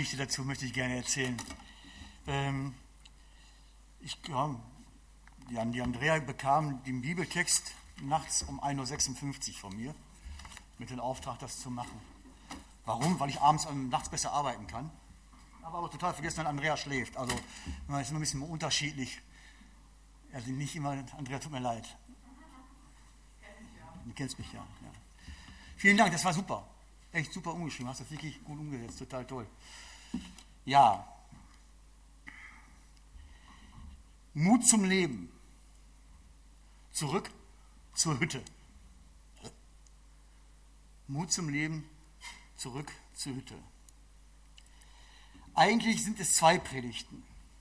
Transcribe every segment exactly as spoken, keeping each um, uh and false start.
Geschichte dazu möchte ich gerne erzählen. Ähm, ich, ja, die Andrea bekam den Bibeltext nachts um ein Uhr sechsundfünfzig von mir mit dem Auftrag, das zu machen. Warum? Weil ich abends und nachts besser arbeiten kann. Aber aber total vergessen, dass Andrea schläft. Also man ist immer ein bisschen unterschiedlich. Also nicht immer, Andrea, tut mir leid. Du kennst mich ja. ja. Vielen Dank, das war super. Echt super umgeschrieben, hast das wirklich gut umgesetzt, total toll. Ja. Mut zum Leben. Zurück zur Hütte. Mut zum Leben, zurück zur Hütte. Eigentlich sind es zwei Predigten.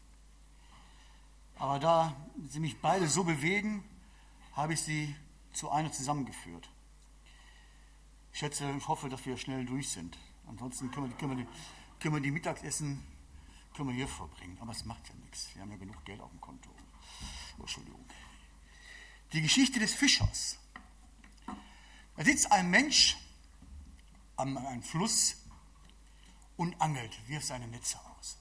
Aber da sie mich beide so bewegen, habe ich sie zu einer zusammengeführt. Ich schätze, ich hoffe, dass wir schnell durch sind. Ansonsten können wir, können wir, können wir die Mittagessen können wir hier verbringen. Aber es macht ja nichts. Wir haben ja genug Geld auf dem Konto. Oh, Entschuldigung. Die Geschichte des Fischers. Da sitzt ein Mensch an einem Fluss und angelt, wirft seine Netze aus.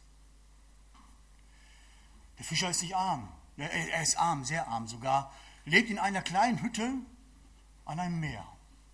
Der Fischer ist nicht arm. Er ist arm, sehr arm sogar. Lebt in einer kleinen Hütte an einem Meer.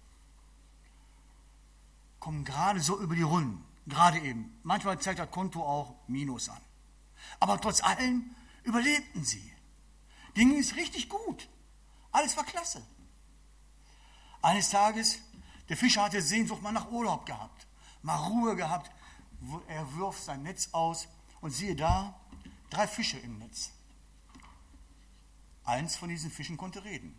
Kommen gerade so über die Runden, gerade eben. Manchmal zeigt das Konto auch Minus an. Aber trotz allem überlebten sie. Denen ging es richtig gut. Alles war klasse. Eines Tages, der Fischer hatte Sehnsucht mal nach Urlaub gehabt, mal Ruhe gehabt. Er wirft sein Netz aus und siehe da, drei Fische im Netz. Eins von diesen Fischen konnte reden.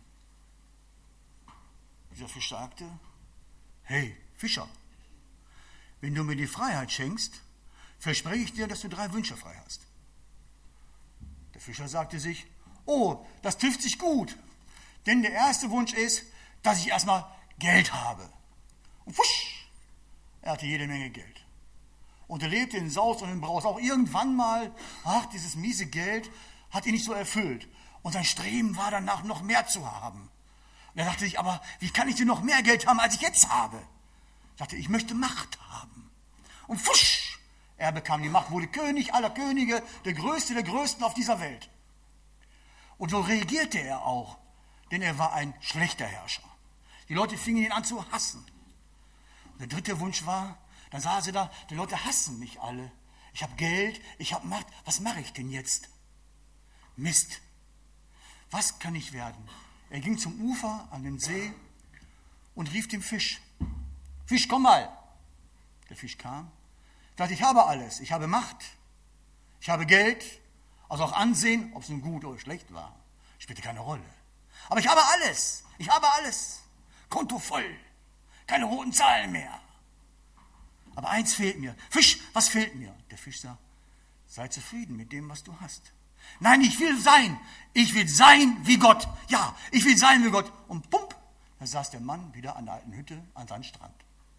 Dieser Fisch sagte, hey Fischer, wenn du mir die Freiheit schenkst, verspreche ich dir, dass du drei Wünsche frei hast. Der Fischer sagte sich, oh, das trifft sich gut, denn der erste Wunsch ist, dass ich erstmal Geld habe. Und fusch, er hatte jede Menge Geld. Und er lebte in Saus und in Braus. Auch irgendwann mal, ach, dieses miese Geld hat ihn nicht so erfüllt. Und sein Streben war danach, noch mehr zu haben. Und er dachte sich, aber wie kann ich denn noch mehr Geld haben, als ich jetzt habe? Er sagte, ich möchte Macht haben. Und fusch, er bekam die Macht, wurde König aller Könige, der Größte der Größten auf dieser Welt. Und so reagierte er auch, denn er war ein schlechter Herrscher. Die Leute fingen ihn an zu hassen. Und der dritte Wunsch war, dann saß er da, die Leute hassen mich alle. Ich habe Geld, ich habe Macht, was mache ich denn jetzt? Mist, was kann ich werden? Er ging zum Ufer an dem See und rief dem Fisch, Fisch, komm mal. Der Fisch kam, sagte, ich habe alles, ich habe Macht, ich habe Geld, also auch Ansehen, ob es nun gut oder schlecht war, spielte keine Rolle. Aber ich habe alles, ich habe alles, Konto voll, keine roten Zahlen mehr. Aber eins fehlt mir. Fisch, was fehlt mir? Der Fisch sagt, sei zufrieden mit dem, was du hast. Nein, ich will sein. Ich will sein wie Gott. Ja, ich will sein wie Gott. Und pump, da saß der Mann wieder an der alten Hütte an seinem Strand.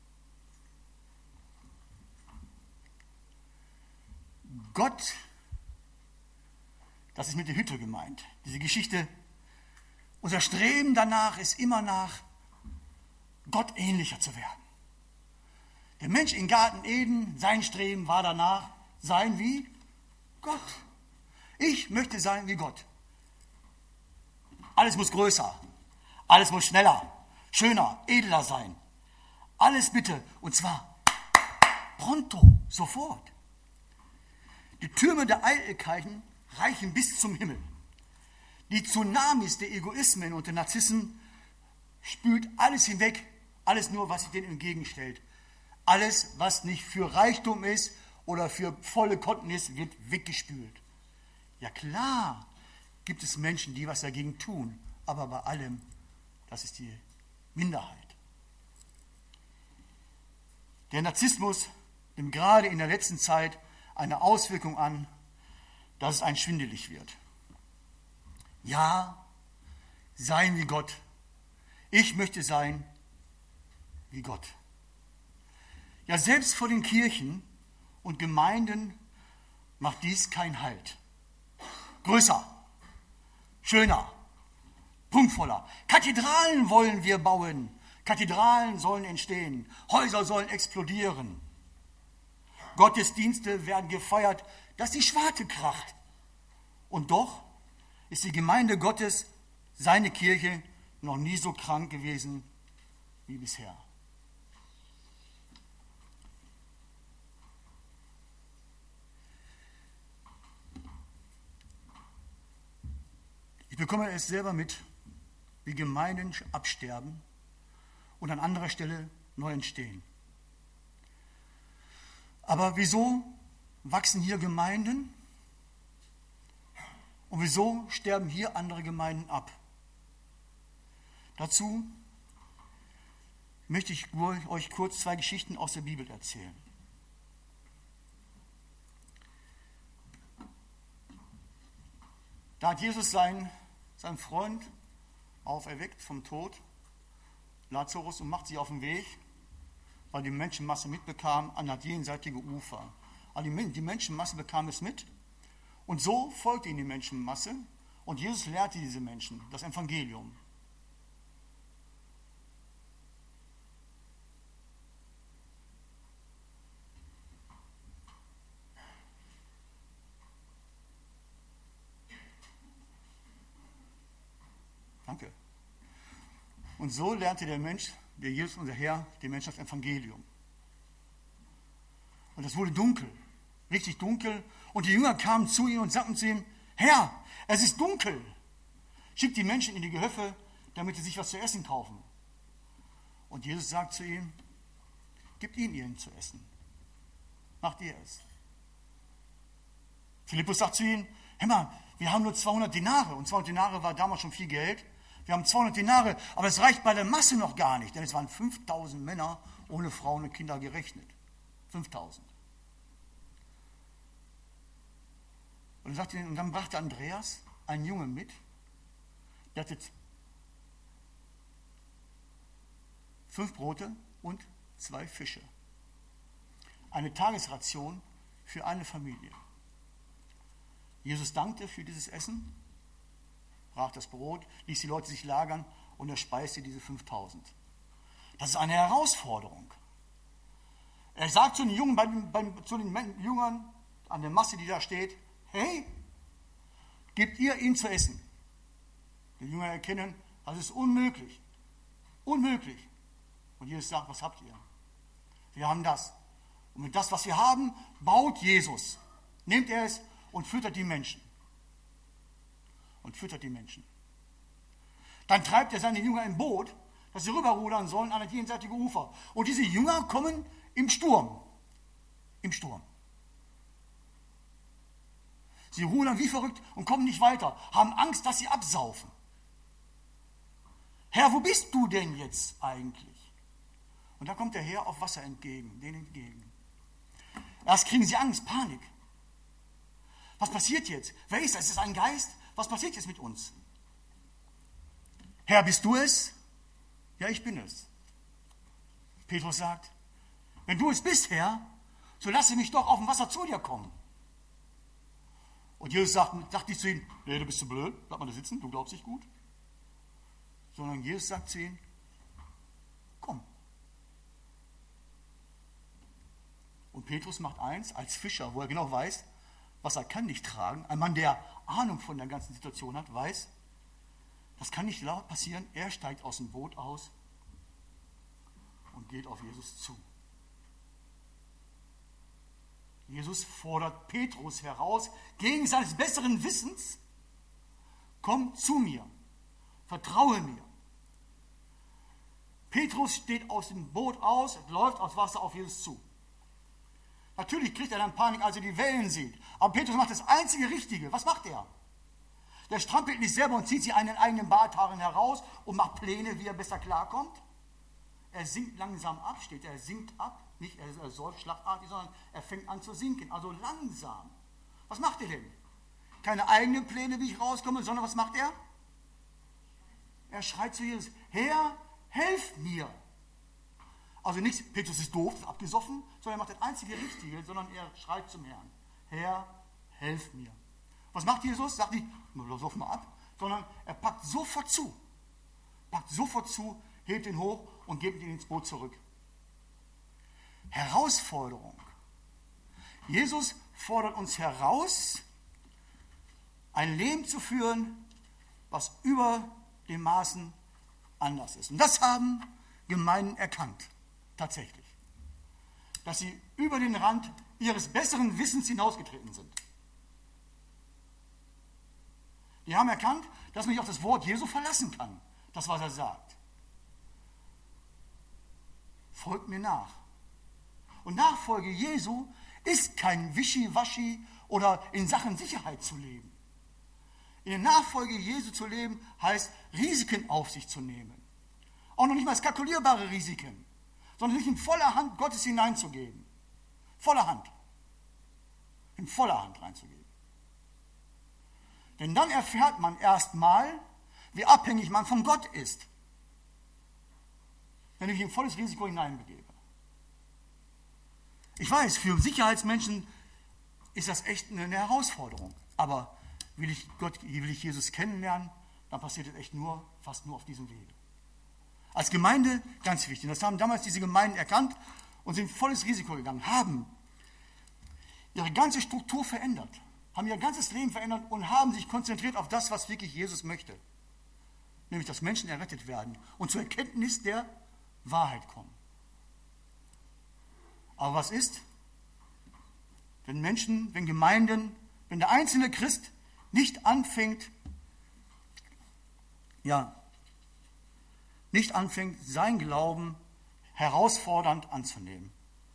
Gott, das ist mit der Hütte gemeint. Diese Geschichte, unser Streben danach ist immer nach Gott ähnlicher zu werden. Der Mensch im Garten Eden, sein Streben war danach, sein wie Gott. Ich möchte sein wie Gott. Alles muss größer, alles muss schneller, schöner, edler sein. Alles bitte, und zwar pronto, sofort. Die Türme der Eitelkeiten reichen bis zum Himmel. Die Tsunamis der Egoismen und der Narzissen spült alles hinweg, alles nur, was sich denen entgegenstellt. Alles, was nicht für Reichtum ist oder für volle Konten ist, wird weggespült. Ja klar, gibt es Menschen, die was dagegen tun, aber bei allem, das ist die Minderheit. Der Narzissmus nimmt gerade in der letzten Zeit eine Auswirkung an, dass es einem schwindelig wird. Ja, sein wie Gott. Ich möchte sein wie Gott. Ja, selbst vor den Kirchen und Gemeinden macht dies keinen Halt. Größer, schöner, prunkvoller. Kathedralen wollen wir bauen. Kathedralen sollen entstehen. Häuser sollen explodieren. Gottesdienste werden gefeiert, dass die Schwarte kracht. Und doch ist die Gemeinde Gottes, seine Kirche, noch nie so krank gewesen wie bisher. Ich bekomme es selber mit, wie Gemeinden absterben und an anderer Stelle neu entstehen. Aber wieso wachsen hier Gemeinden und wieso sterben hier andere Gemeinden ab? Dazu möchte ich euch kurz zwei Geschichten aus der Bibel erzählen. Da hat Jesus seinen, seinen Freund auferweckt vom Tod, Lazarus, und macht sich auf den Weg, weil die Menschenmasse mitbekam, an das jenseitige Ufer. Also die Menschenmasse bekam es mit und so folgte ihnen die Menschenmasse und Jesus lehrte diese Menschen das Evangelium. Danke. Und so lernte der Mensch, der Jesus, unser Herr, den Menschen das Evangelium. Und es wurde dunkel, richtig dunkel. Und die Jünger kamen zu ihm und sagten zu ihm, Herr, es ist dunkel. Schickt die Menschen in die Gehöfte, damit sie sich was zu essen kaufen. Und Jesus sagt zu ihm, gebt ihnen ihnen zu essen. Macht ihr es. Philippus sagt zu ihm, hör mal, wir haben nur zweihundert Denare. Und zweihundert Denare war damals schon viel Geld. Wir haben zweihundert Denare, aber es reicht bei der Masse noch gar nicht, denn es waren fünftausend Männer ohne Frauen und Kinder gerechnet. fünftausend. Und dann, sagte, und dann brachte Andreas einen Jungen mit, der hatte fünf Brote und zwei Fische. Eine Tagesration für eine Familie. Jesus dankte für dieses Essen, brach das Brot, ließ die Leute sich lagern und er speiste diese fünftausend. Das ist eine Herausforderung. Er sagt zu den Jungen, bei, bei, zu den Jüngern, an der Masse, die da steht, hey, gebt ihr ihm zu essen. Die Jünger erkennen, das ist unmöglich. Unmöglich. Und Jesus sagt, was habt ihr? Wir haben das. Und mit das, was wir haben, baut Jesus. Nehmt er es und füttert die Menschen. Und füttert die Menschen. Dann treibt er seine Jünger im Boot, dass sie rüberrudern sollen an das jenseitige Ufer. Und diese Jünger kommen im Sturm. Im Sturm. Sie rudern wie verrückt und kommen nicht weiter, haben Angst, dass sie absaufen. Herr, wo bist du denn jetzt eigentlich? Und da kommt der Herr auf Wasser entgegen, denen entgegen. Erst kriegen sie Angst, Panik. Was passiert jetzt? Wer ist das? Ist es ein Geist? Was passiert jetzt mit uns? Herr, bist du es? Ja, ich bin es. Petrus sagt, wenn du es bist, Herr, so lasse mich doch auf dem Wasser zu dir kommen. Und Jesus sagt, sagt nicht zu ihm, nee, du bist zu blöd, bleib mal da sitzen, du glaubst nicht gut. Sondern Jesus sagt zu ihm, komm. Und Petrus macht eins, als Fischer, wo er genau weiß, was er kann nicht tragen. Ein Mann, der Ahnung von der ganzen Situation hat, weiß, das kann nicht laut passieren. Er steigt aus dem Boot aus und geht auf Jesus zu. Jesus fordert Petrus heraus, gegen seines besseren Wissens, komm zu mir, vertraue mir. Petrus steht aus dem Boot aus, läuft aus Wasser auf Jesus zu. Natürlich kriegt er dann Panik, als er die Wellen sieht. Aber Petrus macht das einzige Richtige. Was macht er? Der strampelt nicht selber und zieht sich einen eigenen Barthaaren heraus und macht Pläne, wie er besser klarkommt. Er sinkt langsam ab, steht er, sinkt ab. Nicht er säuft schlagartig, sondern er fängt an zu sinken. Also langsam. Was macht er denn? Keine eigenen Pläne, wie ich rauskomme, sondern was macht er? Er schreit zu Jesus, Herr, helf mir. Also nicht, Petrus ist doof, ist abgesoffen, sondern er macht das einzige Richtige, sondern er schreit zum Herrn, Herr, helf mir. Was macht Jesus? Sagt nicht, soff mal ab, sondern er packt sofort zu. Packt sofort zu, hebt ihn hoch und gibt ihn ins Boot zurück. Herausforderung Jesus fordert uns heraus, ein Leben zu führen, was über den Maßen anders ist. Und das haben Gemeinden erkannt, tatsächlich. Dass sie über den Rand ihres besseren Wissens hinausgetreten sind. Die haben erkannt, dass man sich auf das Wort Jesu verlassen kann, das, was er sagt. Folgt mir nach. Und Nachfolge Jesu ist kein Wischiwaschi oder in Sachen Sicherheit zu leben. In der Nachfolge Jesu zu leben, heißt, Risiken auf sich zu nehmen. Auch noch nicht mal kalkulierbare Risiken, sondern sich in voller Hand Gottes hineinzugeben. Voller Hand. In voller Hand reinzugeben. Denn dann erfährt man erstmal, wie abhängig man von Gott ist, wenn ich in volles Risiko hineinbegebe. Ich weiß, für Sicherheitsmenschen ist das echt eine Herausforderung. Aber will ich Gott, will ich Jesus kennenlernen, dann passiert es echt nur, fast nur auf diesem Wege. Als Gemeinde ganz wichtig. Das haben damals diese Gemeinden erkannt und sind volles Risiko gegangen, haben ihre ganze Struktur verändert, haben ihr ganzes Leben verändert und haben sich konzentriert auf das, was wirklich Jesus möchte. Nämlich, dass Menschen errettet werden und zur Erkenntnis der Wahrheit kommen. Aber was ist, wenn Menschen, wenn Gemeinden, wenn der einzelne Christ nicht anfängt, ja, nicht anfängt, sein Glauben herausfordernd anzunehmen?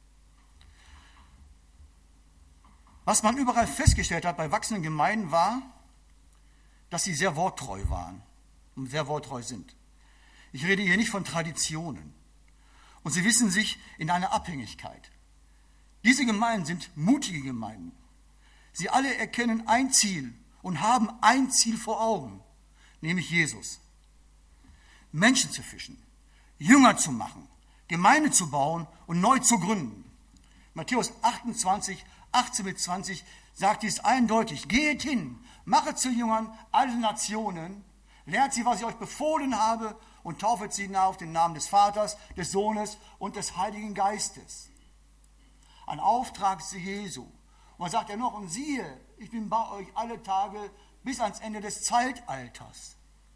Was man überall festgestellt hat bei wachsenden Gemeinden war, dass sie sehr worttreu waren und sehr worttreu sind. Ich rede hier nicht von Traditionen. Und sie wissen sich in einer Abhängigkeit. Diese Gemeinden sind mutige Gemeinden. Sie alle erkennen ein Ziel und haben ein Ziel vor Augen, nämlich Jesus. Menschen zu fischen, Jünger zu machen, Gemeinde zu bauen und neu zu gründen. Matthäus achtundzwanzig, achtzehn bis zwanzig sagt dies eindeutig. Geht hin, machet zu Jüngern alle Nationen, lernt sie, was ich euch befohlen habe, und taufet sie auf den Namen des Vaters, des Sohnes und des Heiligen Geistes. Ein Auftrag Jesu. Und dann sagt er noch, und siehe, ich bin bei euch alle Tage bis ans Ende des Zeitalters.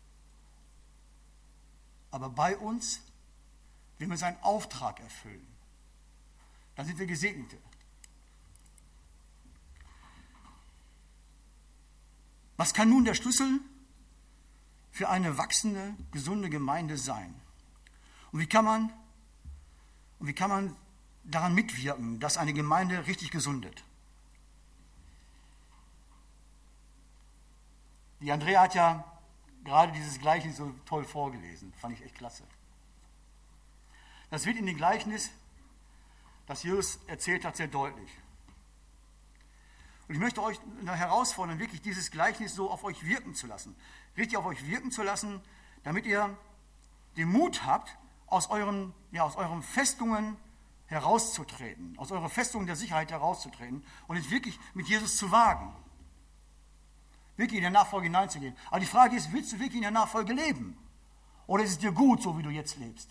Aber bei uns, wenn wir seinen Auftrag erfüllen, dann sind wir Gesegnete. Was kann nun der Schlüssel für eine wachsende, gesunde Gemeinde sein? Und wie kann man, und wie kann man daran mitwirken, dass eine Gemeinde richtig gesundet? Die Andrea hat ja gerade dieses Gleichnis so toll vorgelesen. Fand ich echt klasse. Das wird in dem Gleichnis, das Jesus erzählt hat, sehr deutlich. Und ich möchte euch herausfordern, wirklich dieses Gleichnis so auf euch wirken zu lassen. Richtig auf euch wirken zu lassen, damit ihr den Mut habt, aus euren, ja, aus euren Festungen herauszutreten, aus eurer Festung der Sicherheit herauszutreten und es wirklich mit Jesus zu wagen. Wirklich in der Nachfolge hineinzugehen. Aber die Frage ist, willst du wirklich in der Nachfolge leben? Oder ist es dir gut, so wie du jetzt lebst?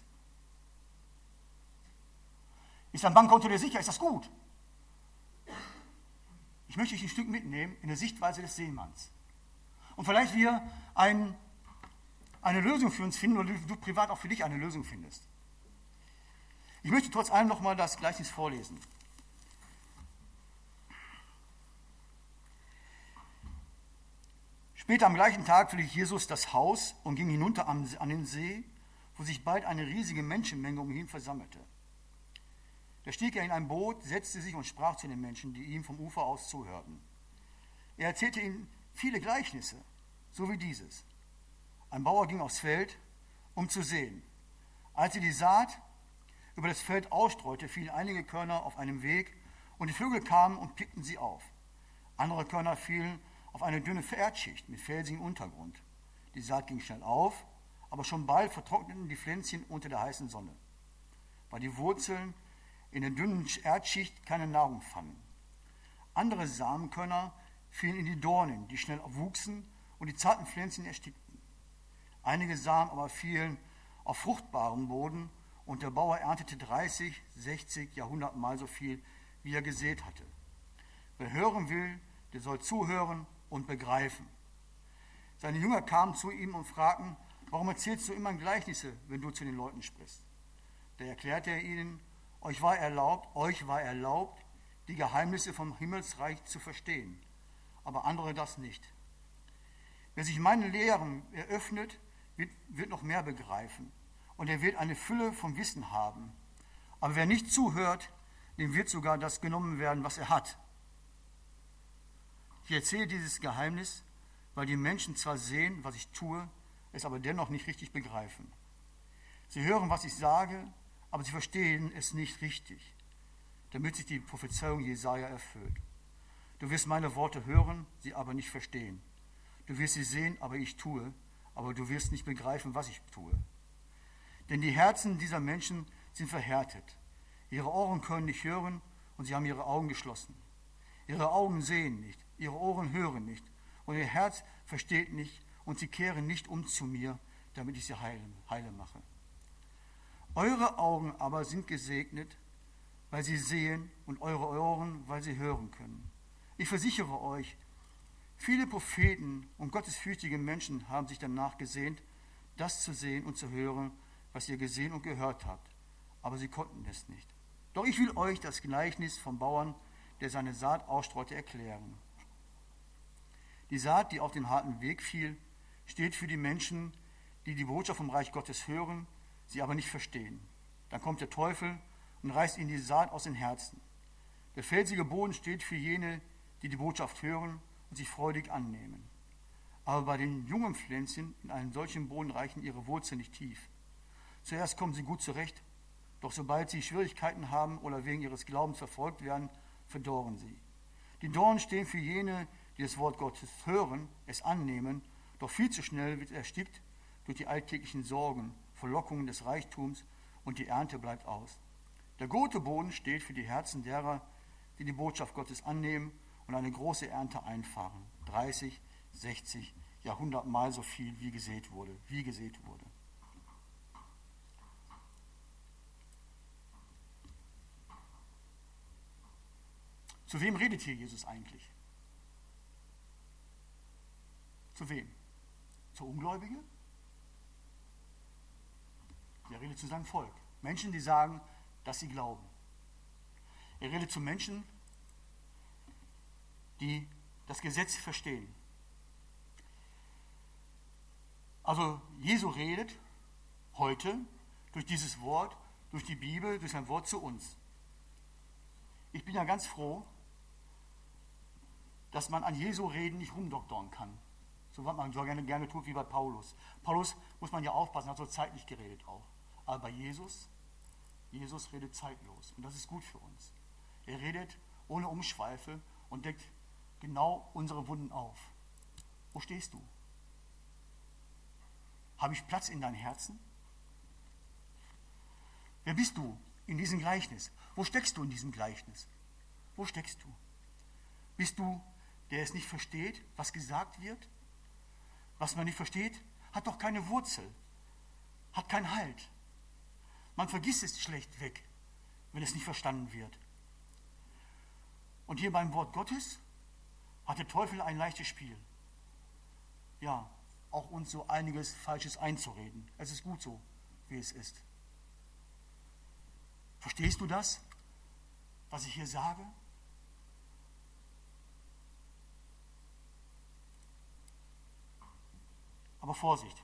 Ist dein Bankkonto dir sicher? Ist das gut? Ich möchte dich ein Stück mitnehmen in der Sichtweise des Seemanns. Und vielleicht wir ein, eine Lösung für uns finden oder du, du privat auch für dich eine Lösung findest. Ich möchte trotz allem nochmal das Gleichnis vorlesen. Später am gleichen Tag verließ Jesus das Haus und ging hinunter an den See, wo sich bald eine riesige Menschenmenge um ihn versammelte. Da stieg er in ein Boot, setzte sich und sprach zu den Menschen, die ihm vom Ufer aus zuhörten. Er erzählte ihnen viele Gleichnisse, so wie dieses. Ein Bauer ging aufs Feld, um zu säen. Als er die Saat über das Feld ausstreute, fielen einige Körner auf einem Weg und die Vögel kamen und pickten sie auf. Andere Körner fielen auf eine dünne Erdschicht mit felsigem Untergrund. Die Saat ging schnell auf, aber schon bald vertrockneten die Pflänzchen unter der heißen Sonne, weil die Wurzeln in der dünnen Erdschicht keine Nahrung fanden. Andere Samenkörner fielen in die Dornen, die schnell wuchsen und die zarten Pflänzchen erstickten. Einige Samen aber fielen auf fruchtbarem Boden und der Bauer erntete dreißig, sechzig, ja hundertmal so viel, wie er gesät hatte. Wer hören will, der soll zuhören und begreifen. Seine Jünger kamen zu ihm und fragten, warum erzählst du immer Gleichnisse, wenn du zu den Leuten sprichst? Da erklärte er ihnen, euch war erlaubt, euch war erlaubt, die Geheimnisse vom Himmelsreich zu verstehen, aber andere das nicht. Wer sich meinen Lehren eröffnet, wird, wird noch mehr begreifen und er wird eine Fülle von Wissen haben. Aber wer nicht zuhört, dem wird sogar das genommen werden, was er hat. Ich erzähle dieses Geheimnis, weil die Menschen zwar sehen, was ich tue, es aber dennoch nicht richtig begreifen. Sie hören, was ich sage, aber sie verstehen es nicht richtig, damit sich die Prophezeiung Jesaja erfüllt. Du wirst meine Worte hören, sie aber nicht verstehen. Du wirst sie sehen, aber ich tue, aber du wirst nicht begreifen, was ich tue. Denn die Herzen dieser Menschen sind verhärtet. Ihre Ohren können nicht hören und sie haben ihre Augen geschlossen. Ihre Augen sehen nicht, ihre Ohren hören nicht und ihr Herz versteht nicht und sie kehren nicht um zu mir, damit ich sie heile, heile mache. Eure Augen aber sind gesegnet, weil sie sehen und eure Ohren, weil sie hören können. Ich versichere euch, viele Propheten und gottesfürchtige Menschen haben sich danach gesehnt, das zu sehen und zu hören, was ihr gesehen und gehört habt, aber sie konnten es nicht. Doch ich will euch das Gleichnis vom Bauern, der seine Saat ausstreute, erklären. Die Saat, die auf den harten Weg fiel, steht für die Menschen, die die Botschaft vom Reich Gottes hören, sie aber nicht verstehen. Dann kommt der Teufel und reißt ihnen die Saat aus den Herzen. Der felsige Boden steht für jene, die die Botschaft hören und sich freudig annehmen. Aber bei den jungen Pflänzchen in einem solchen Boden reichen ihre Wurzeln nicht tief. Zuerst kommen sie gut zurecht, doch sobald sie Schwierigkeiten haben oder wegen ihres Glaubens verfolgt werden, verdorren sie. Die Dornen stehen für jene, die das Wort Gottes hören, es annehmen, doch viel zu schnell wird erstickt durch die alltäglichen Sorgen, Verlockungen des Reichtums und die Ernte bleibt aus. Der gute Boden steht für die Herzen derer, die die Botschaft Gottes annehmen und eine große Ernte einfahren. dreißig, sechzig, ja hundertmal so viel, wie gesät wurde, wie gesät wurde. Zu wem redet hier Jesus eigentlich? Zu wem? Zu Ungläubigen? Er redet zu seinem Volk. Menschen, die sagen, dass sie glauben. Er redet zu Menschen, die das Gesetz verstehen. Also Jesu redet heute durch dieses Wort, durch die Bibel, durch sein Wort zu uns. Ich bin ja ganz froh, dass man an Jesu Reden nicht rumdoktern kann. So was man so gerne, gerne tut wie bei Paulus. Paulus muss man ja aufpassen, hat so zeitlich geredet auch. Aber bei Jesus, Jesus redet zeitlos. Und das ist gut für uns. Er redet ohne Umschweife und deckt genau unsere Wunden auf. Wo stehst du? Habe ich Platz in deinem Herzen? Wer bist du in diesem Gleichnis? Wo steckst du in diesem Gleichnis? Wo steckst du? Bist du, der es nicht versteht, was gesagt wird? Was man nicht versteht, hat doch keine Wurzel, hat keinen Halt. Man vergisst es schlecht weg, wenn es nicht verstanden wird. Und hier beim Wort Gottes hat der Teufel ein leichtes Spiel. Ja, auch uns so einiges Falsches einzureden. Es ist gut so, wie es ist. Verstehst du das, was ich hier sage? Aber Vorsicht.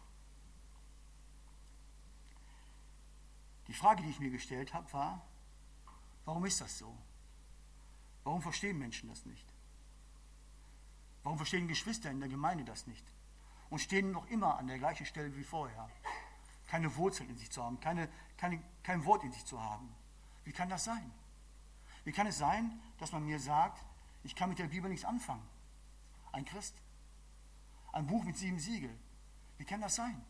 Die Frage, die ich mir gestellt habe, war, warum ist das so? Warum verstehen Menschen das nicht? Warum verstehen Geschwister in der Gemeinde das nicht? Und stehen noch immer an der gleichen Stelle wie vorher. Keine Wurzeln in sich zu haben, keine, keine, kein Wort in sich zu haben. Wie kann das sein? Wie kann es sein, dass man mir sagt, ich kann mit der Bibel nichts anfangen? Ein Christ. Ein Buch mit sieben Siegeln. Wie kann das sein?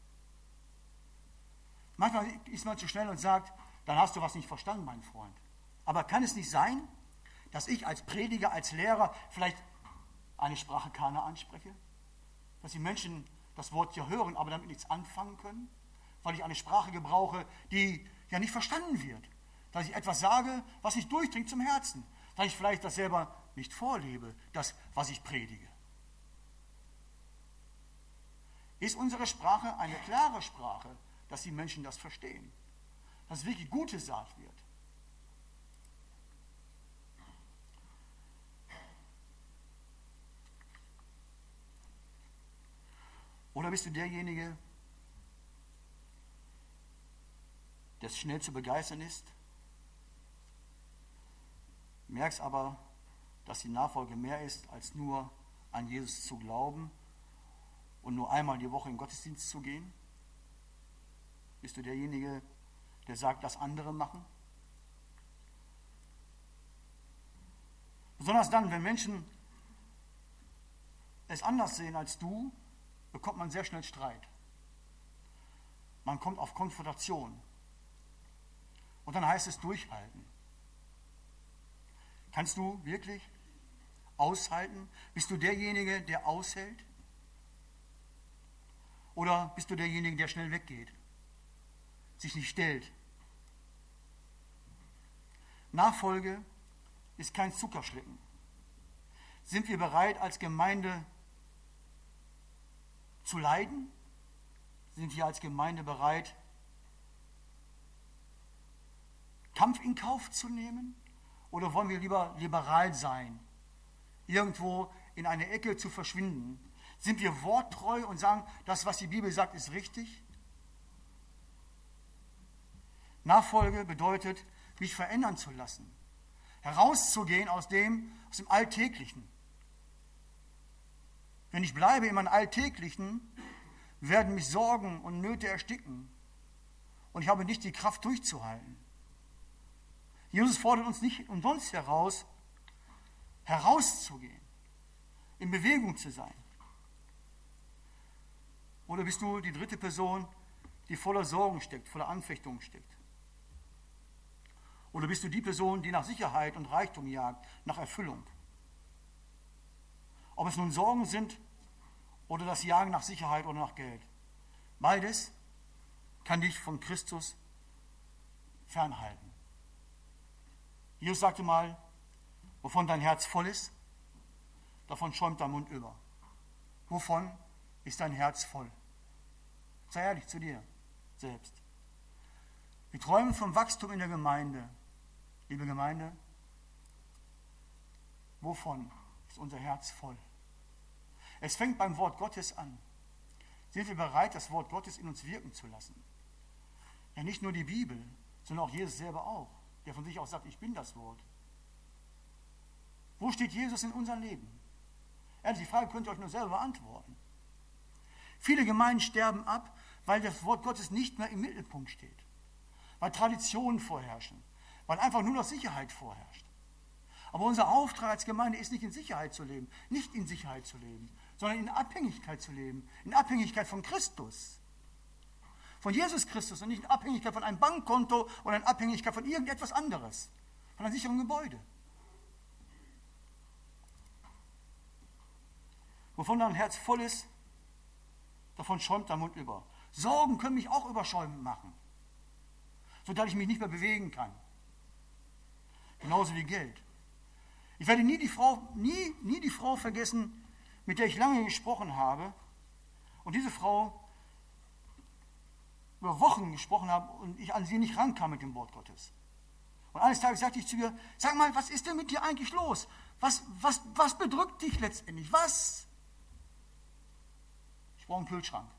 Manchmal ist man zu schnell und sagt, dann hast du was nicht verstanden, mein Freund. Aber kann es nicht sein, dass ich als Prediger, als Lehrer vielleicht eine Sprache keiner anspreche? Dass die Menschen das Wort ja hören, aber damit nichts anfangen können? Weil ich eine Sprache gebrauche, die ja nicht verstanden wird. Dass ich etwas sage, was nicht durchdringt zum Herzen. Dass ich vielleicht das selber nicht vorlebe, das, was ich predige? Ist unsere Sprache eine klare Sprache, dass die Menschen das verstehen? Dass es wirklich gute Saat wird? Oder bist du derjenige, der schnell zu begeistern ist, merkst aber, dass die Nachfolge mehr ist, als nur an Jesus zu glauben und nur einmal die Woche in den Gottesdienst zu gehen? Bist du derjenige, der sagt, lass andere machen? Besonders dann, wenn Menschen es anders sehen als du, bekommt man sehr schnell Streit. Man kommt auf Konfrontation. Und dann heißt es durchhalten. Kannst du wirklich aushalten? Bist du derjenige, der aushält? Oder bist du derjenige, der schnell weggeht, sich nicht stellt? Nachfolge ist kein Zuckerschlecken. Sind wir bereit, als Gemeinde zu leiden? Sind wir als Gemeinde bereit, Kampf in Kauf zu nehmen? Oder wollen wir lieber liberal sein, irgendwo in eine Ecke zu verschwinden? Sind wir worttreu und sagen, das, was die Bibel sagt, ist richtig? Nachfolge bedeutet, mich verändern zu lassen, herauszugehen aus dem, aus dem Alltäglichen. Wenn ich bleibe in meinem Alltäglichen, werden mich Sorgen und Nöte ersticken und ich habe nicht die Kraft durchzuhalten. Jesus fordert uns nicht umsonst heraus, herauszugehen, in Bewegung zu sein. Oder bist du die dritte Person, die voller Sorgen steckt, voller Anfechtungen steckt? Oder bist du die Person, die nach Sicherheit und Reichtum jagt, nach Erfüllung? Ob es nun Sorgen sind oder das Jagen nach Sicherheit oder nach Geld. Beides kann dich von Christus fernhalten. Jesus sagte mal, wovon dein Herz voll ist, davon schäumt dein Mund über. Wovon ist dein Herz voll? Sei ehrlich zu dir selbst. Wir träumen vom Wachstum in der Gemeinde. Liebe Gemeinde, wovon ist unser Herz voll? Es fängt beim Wort Gottes an. Sind wir bereit, das Wort Gottes in uns wirken zu lassen? Ja, nicht nur die Bibel, sondern auch Jesus selber auch, der von sich aus sagt, ich bin das Wort. Wo steht Jesus in unserem Leben? Ehrlich, die Frage könnt ihr euch nur selber beantworten. Viele Gemeinden sterben ab, weil das Wort Gottes nicht mehr im Mittelpunkt steht. Weil Traditionen vorherrschen. Weil einfach nur noch Sicherheit vorherrscht. Aber unser Auftrag als Gemeinde ist nicht in Sicherheit zu leben, nicht in Sicherheit zu leben, sondern in Abhängigkeit zu leben, in Abhängigkeit von Christus. Von Jesus Christus und nicht in Abhängigkeit von einem Bankkonto oder in Abhängigkeit von irgendetwas anderes, von einem sicheren Gebäude. Wovon dein Herz voll ist, davon schäumt dein Mund über. Sorgen können mich auch überschäumend machen, sodass ich mich nicht mehr bewegen kann. Genauso wie Geld. Ich werde nie die Frau, nie, nie die Frau vergessen, mit der ich lange gesprochen habe. Und diese Frau über Wochen gesprochen habe und ich an sie nicht rankam mit dem Wort Gottes. Und eines Tages sagte ich zu ihr, sag mal, was ist denn mit dir eigentlich los? Was, was, was bedrückt dich letztendlich? Was? Ich brauche einen Kühlschrank.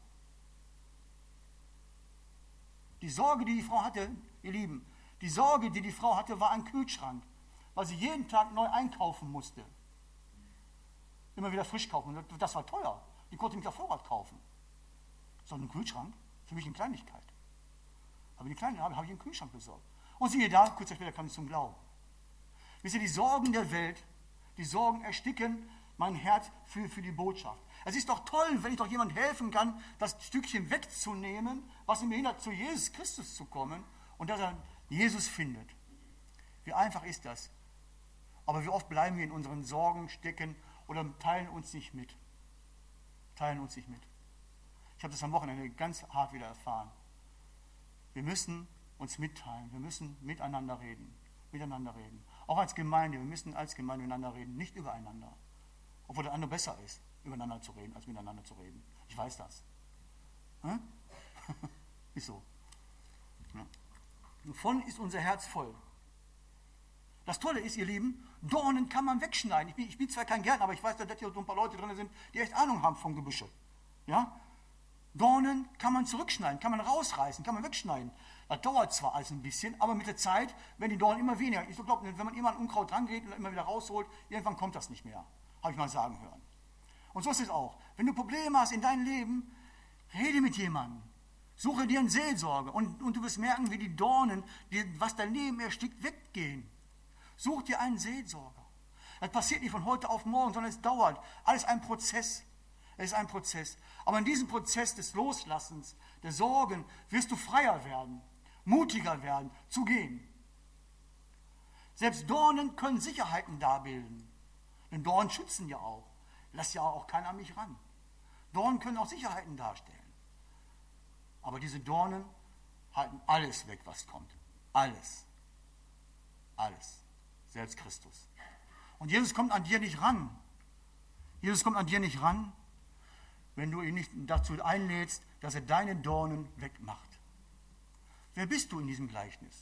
Die Sorge, die die Frau hatte, ihr Lieben, die Sorge, die die Frau hatte, war ein Kühlschrank, weil sie jeden Tag neu einkaufen musste. Immer wieder frisch kaufen. Das war teuer. Die konnte nicht auf Vorrat kaufen. So ein Kühlschrank, für mich eine Kleinigkeit. Aber die Kleine habe, habe ich einen Kühlschrank besorgt. Und siehe da, kurz später kam ich zum Glauben. Wisst ihr, die Sorgen der Welt, die Sorgen ersticken mein Herz für, für die Botschaft. Es ist doch toll, wenn ich doch jemandem helfen kann, das Stückchen wegzunehmen, was ihn behindert, zu Jesus Christus zu kommen und dass er Jesus findet. Wie einfach ist das? Aber wie oft bleiben wir in unseren Sorgen stecken oder teilen uns nicht mit. Teilen uns nicht mit. Ich habe das am Wochenende ganz hart wieder erfahren. Wir müssen uns mitteilen. Wir müssen miteinander reden. Miteinander reden. Auch als Gemeinde, wir müssen als Gemeinde miteinander reden, nicht übereinander. Obwohl der andere besser ist, übereinander zu reden, als miteinander zu reden. Ich weiß das. Hm? Ist so. Ja. Wovon ist unser Herz voll? Das Tolle ist, ihr Lieben, Dornen kann man wegschneiden. Ich bin, ich bin zwar kein Gärtner, aber ich weiß, dass hier so ein paar Leute drin sind, die echt Ahnung haben vom Gebüsche. Ja? Dornen kann man zurückschneiden, kann man rausreißen, kann man wegschneiden. Das dauert zwar alles ein bisschen, aber mit der Zeit werden die Dornen immer weniger. Ich glaube, wenn man immer an Unkraut rangeht und immer wieder rausholt, irgendwann kommt das nicht mehr. Habe ich mal sagen hören. Und so ist es auch. Wenn du Probleme hast in deinem Leben, rede mit jemandem. Suche dir eine Seelsorge und, und du wirst merken, wie die Dornen, die, was dein Leben erstickt, weggehen. Such dir einen Seelsorger. Das passiert nicht von heute auf morgen, sondern es dauert. Alles ein Prozess. Es ist ein Prozess. Aber in diesem Prozess des Loslassens, der Sorgen, wirst du freier werden, mutiger werden, zu gehen. Selbst Dornen können Sicherheiten darbilden. Denn Dornen schützen ja auch. Lass ja auch keiner an mich ran. Dornen können auch Sicherheiten darstellen. Aber diese Dornen halten alles weg, was kommt. Alles. Alles. Selbst Christus. Und Jesus kommt an dir nicht ran. Jesus kommt an dir nicht ran, wenn du ihn nicht dazu einlädst, dass er deine Dornen wegmacht. Wer bist du in diesem Gleichnis?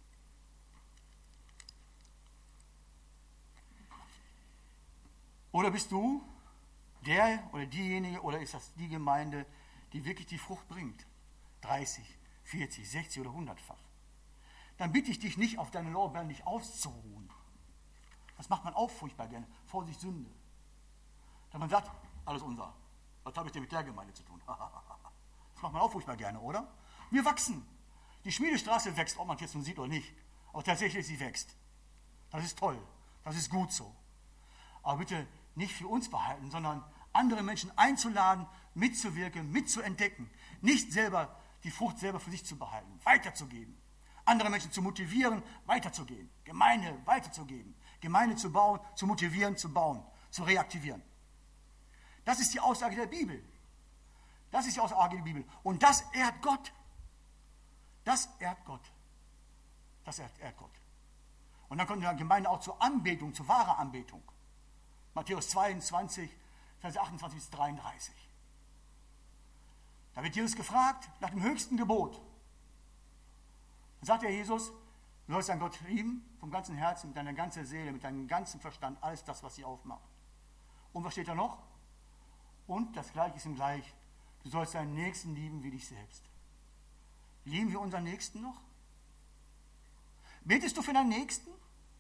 Oder bist du der oder diejenige, oder ist das die Gemeinde, die wirklich die Frucht bringt? dreißig, vierzig, sechzig oder hundertfach. Dann bitte ich dich nicht, auf deine Lorbeeren nicht auszuruhen. Das macht man auch furchtbar gerne. Vorsicht, Sünde. Wenn man sagt, alles unser. Was habe ich denn mit der Gemeinde zu tun? Das macht man auch furchtbar gerne, oder? Wir wachsen. Die Schmiedestraße wächst, ob man es jetzt nun sieht oder nicht. Aber tatsächlich, sie wächst. Das ist toll. Das ist gut so. Aber bitte nicht für uns behalten, sondern andere Menschen einzuladen, mitzuwirken, mitzuentdecken. Nicht selber die Frucht selber für sich zu behalten, weiterzugeben. Andere Menschen zu motivieren, weiterzugehen. Gemeinde weiterzugeben. Gemeinde zu bauen, zu motivieren, zu bauen, zu reaktivieren. Das ist die Aussage der Bibel. Das ist die Aussage der Bibel. Und das ehrt Gott. Das ehrt Gott. Das ehrt, ehrt Gott. Und dann kommt die Gemeinde auch zur Anbetung, zur wahren Anbetung. Matthäus zweiundzwanzig, Vers achtundzwanzig bis dreiunddreißig. Da wird Jesus gefragt nach dem höchsten Gebot. Dann sagt der Jesus, du sollst deinen Gott lieben, vom ganzen Herzen, mit deiner ganzen Seele, mit deinem ganzen Verstand, alles das, was sie aufmacht. Und was steht da noch? Und das Gleiche ist ihm gleich, du sollst deinen Nächsten lieben wie dich selbst. Lieben wir unseren Nächsten noch? Betest du für deinen Nächsten?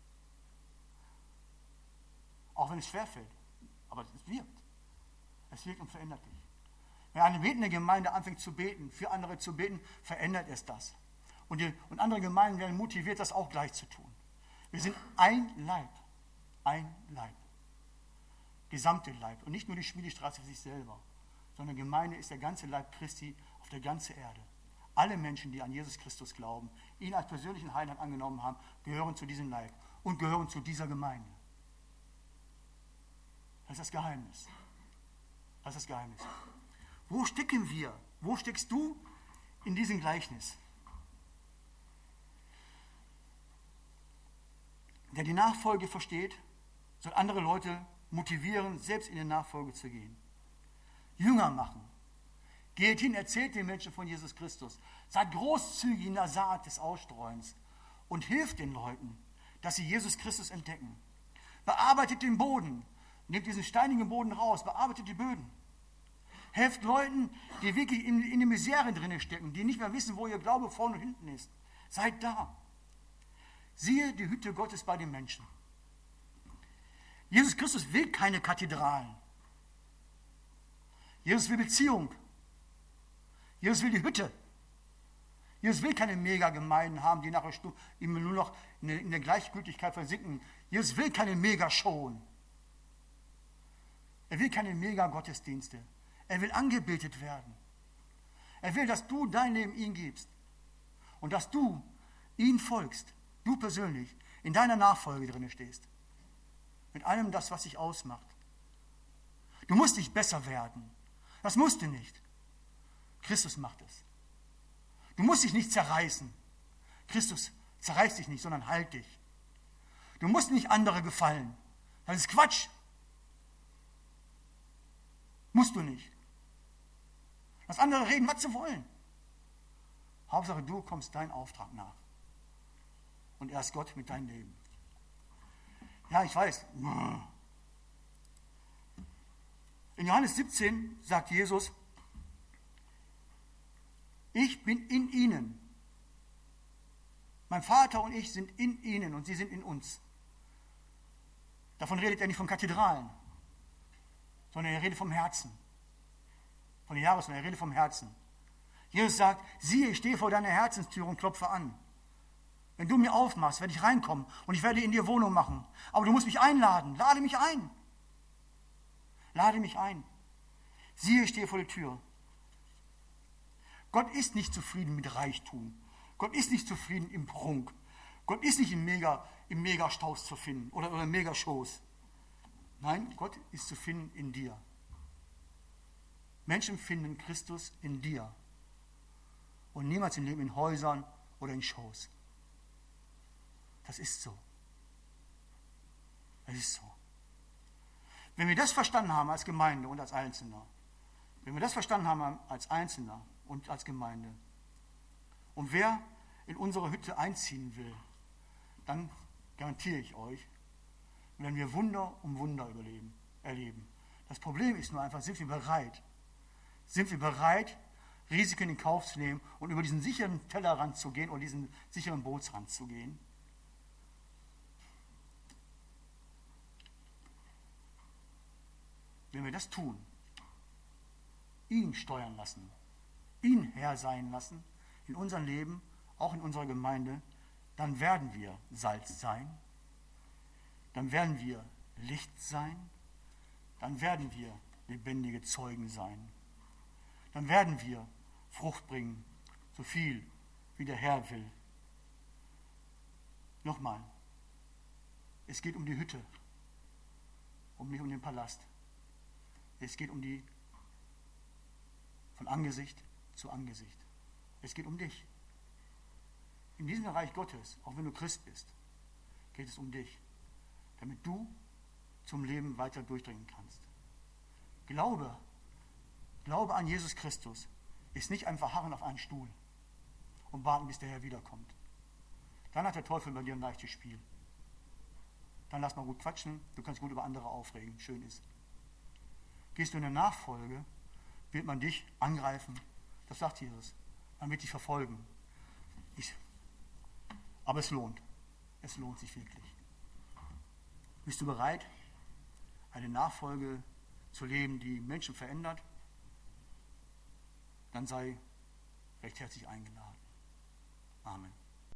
Auch wenn es schwerfällt. Aber es wirkt. Es wirkt und verändert dich. Wenn eine betende Gemeinde anfängt zu beten, für andere zu beten, verändert es das. Und, die, und andere Gemeinden werden motiviert, das auch gleich zu tun. Wir sind ein Leib. Ein Leib. Gesamte Leib. Und nicht nur die Schmiedestraße für sich selber, sondern Gemeinde ist der ganze Leib Christi auf der ganzen Erde. Alle Menschen, die an Jesus Christus glauben, ihn als persönlichen Heiland angenommen haben, gehören zu diesem Leib und gehören zu dieser Gemeinde. Das ist das Geheimnis. Das ist das Geheimnis. Wo stecken wir? Wo steckst du in diesem Gleichnis? Wer die Nachfolge versteht, soll andere Leute motivieren, selbst in die Nachfolge zu gehen. Jünger machen. Geht hin, erzählt den Menschen von Jesus Christus. Seid großzügig in der Saat des Ausstreuens und hilft den Leuten, dass sie Jesus Christus entdecken. Bearbeitet den Boden. Nehmt diesen steinigen Boden raus. Bearbeitet die Böden. Helft Leuten, die wirklich in, in der Misere drin stecken, die nicht mehr wissen, wo ihr Glaube vorne und hinten ist. Seid da. Siehe die Hütte Gottes bei den Menschen. Jesus Christus will keine Kathedralen. Jesus will Beziehung. Jesus will die Hütte. Jesus will keine Megagemeinden haben, die nachher immer nur noch in der Gleichgültigkeit versinken. Jesus will keine Megashowen. Er will keine Mega-Gottesdienste. Er will angebetet werden. Er will, dass du dein Leben ihm gibst. Und dass du ihm folgst. Du persönlich in deiner Nachfolge drin stehst. Mit allem das, was dich ausmacht. Du musst nicht besser werden. Das musst du nicht. Christus macht es. Du musst dich nicht zerreißen. Christus zerreißt dich nicht, sondern heilt dich. Du musst nicht andere gefallen. Das ist Quatsch. Musst du nicht. Lass andere reden, was sie wollen. Hauptsache, du kommst deinem Auftrag nach. Und erst Gott mit deinem Leben. Ja, ich weiß. In Johannes siebzehn sagt Jesus, ich bin in ihnen. Mein Vater und ich sind in ihnen und sie sind in uns. Davon redet er nicht von Kathedralen, sondern er redet vom Herzen. Von der Jahreszeit, er redet vom Herzen. Jesus sagt, siehe, ich stehe vor deiner Herzenstür und klopfe an. Wenn du mir aufmachst, werde ich reinkommen und ich werde in dir Wohnung machen. Aber du musst mich einladen. Lade mich ein. Lade mich ein. Siehe, ich stehe vor der Tür. Gott ist nicht zufrieden mit Reichtum. Gott ist nicht zufrieden im Prunk. Gott ist nicht im Mega, im Megastaus zu finden oder, oder im Megashows. Nein, Gott ist zu finden in dir. Menschen finden Christus in dir. Und niemals im Leben in Häusern oder in Shows. Das ist so. Das ist so. Wenn wir das verstanden haben als Gemeinde und als Einzelner, wenn wir das verstanden haben als Einzelner und als Gemeinde, und wer in unsere Hütte einziehen will, dann garantiere ich euch, werden wir Wunder um Wunder überleben, erleben. Das Problem ist nur einfach, sind wir bereit? Sind wir bereit, Risiken in Kauf zu nehmen und über diesen sicheren Tellerrand zu gehen oder diesen sicheren Bootsrand zu gehen? Wenn wir das tun, ihn steuern lassen, ihn Herr sein lassen, in unserem Leben, auch in unserer Gemeinde, dann werden wir Salz sein, dann werden wir Licht sein, dann werden wir lebendige Zeugen sein, dann werden wir Frucht bringen, so viel wie der Herr will. Nochmal, es geht um die Hütte, um nicht um den Palast. Es geht um die von Angesicht zu Angesicht. Es geht um dich. In diesem Reich Gottes, auch wenn du Christ bist, geht es um dich, damit du zum Leben weiter durchdringen kannst. Glaube, Glaube an Jesus Christus ist nicht ein Verharren auf einen Stuhl und warten, bis der Herr wiederkommt. Dann hat der Teufel bei dir ein leichtes Spiel. Dann lass mal gut quatschen, du kannst gut über andere aufregen, schön ist. Gehst du in der Nachfolge, wird man dich angreifen. Das sagt Jesus. Man wird dich verfolgen. Ich, aber es lohnt. Es lohnt sich wirklich. Bist du bereit, eine Nachfolge zu leben, die Menschen verändert? Dann sei recht herzlich eingeladen. Amen.